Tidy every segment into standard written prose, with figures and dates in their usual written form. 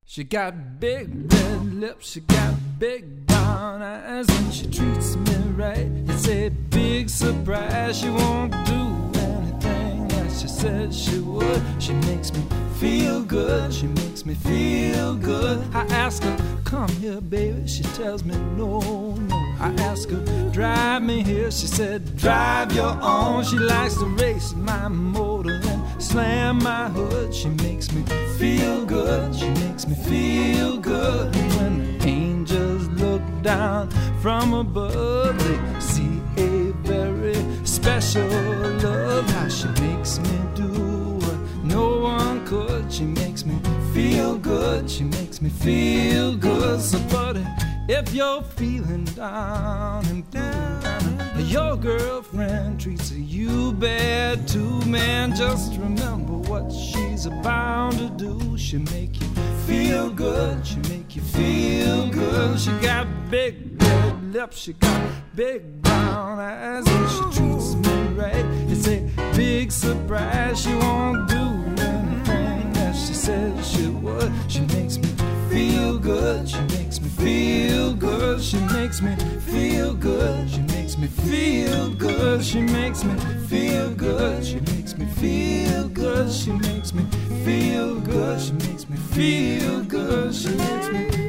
She got big red lips, she got big brown eyes, and she treats me right. It's a big surprise. She won't do anything that she said she would. She makes me feel good, she makes me feel good. I ask her, come here baby, she tells me no, no. I ask her, drive me here, she said drive your own. She likes to race my motor and slam my hood. She makes me feel good, she makes me feel good. And when the angels look down from above, they see a very special love. How she makes me do what no one could. She makes me feel good, she makes me feel good. So buddy, if you're feeling down and down, your girlfriend treats you bad too, man, just remember what she's about to do. She'll make you feel good, she'll make you feel good. She got big red lips, she got big brown eyes, and she treats me right. It's a big surprise. She won't do anything that she says she would. She makes me feel good, she makes me feel good. She makes me feel good, she makes me feel good. She makes me feel good, she makes me feel good. She makes me feel good, she makes me feel good. She makes me feel good.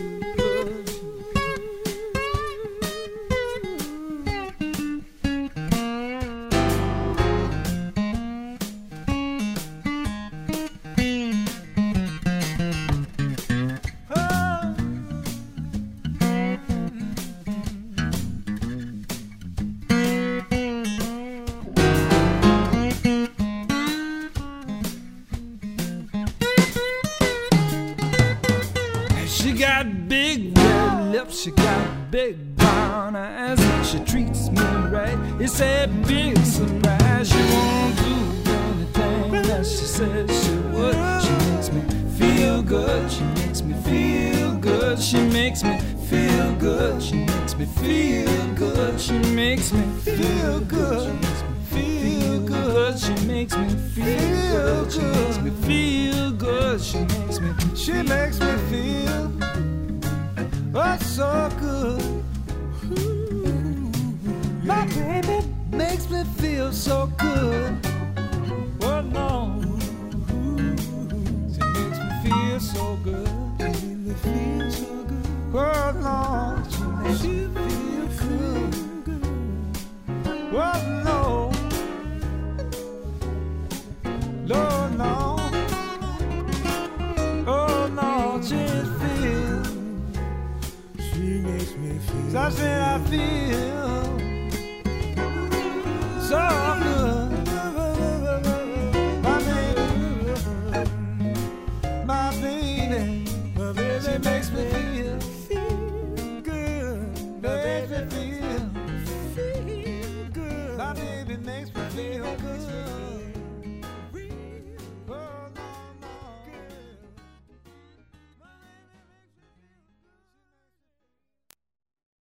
She got big red lips, she got big brown eyes, and she treats me right. It's a big surprise. She won't do anything that she says she would. She makes me feel good, she makes me feel good. She makes me feel good, she makes me feel good. She makes me feel good, feel good. She makes me feel good, she makes me feel good. She makes me feel oh so good. My baby makes me feel so good. Oh no, she makes me feel so good. Oh no, she makes me feel good. Oh no, no, no. Oh no, she makes me feel. So I said I feel so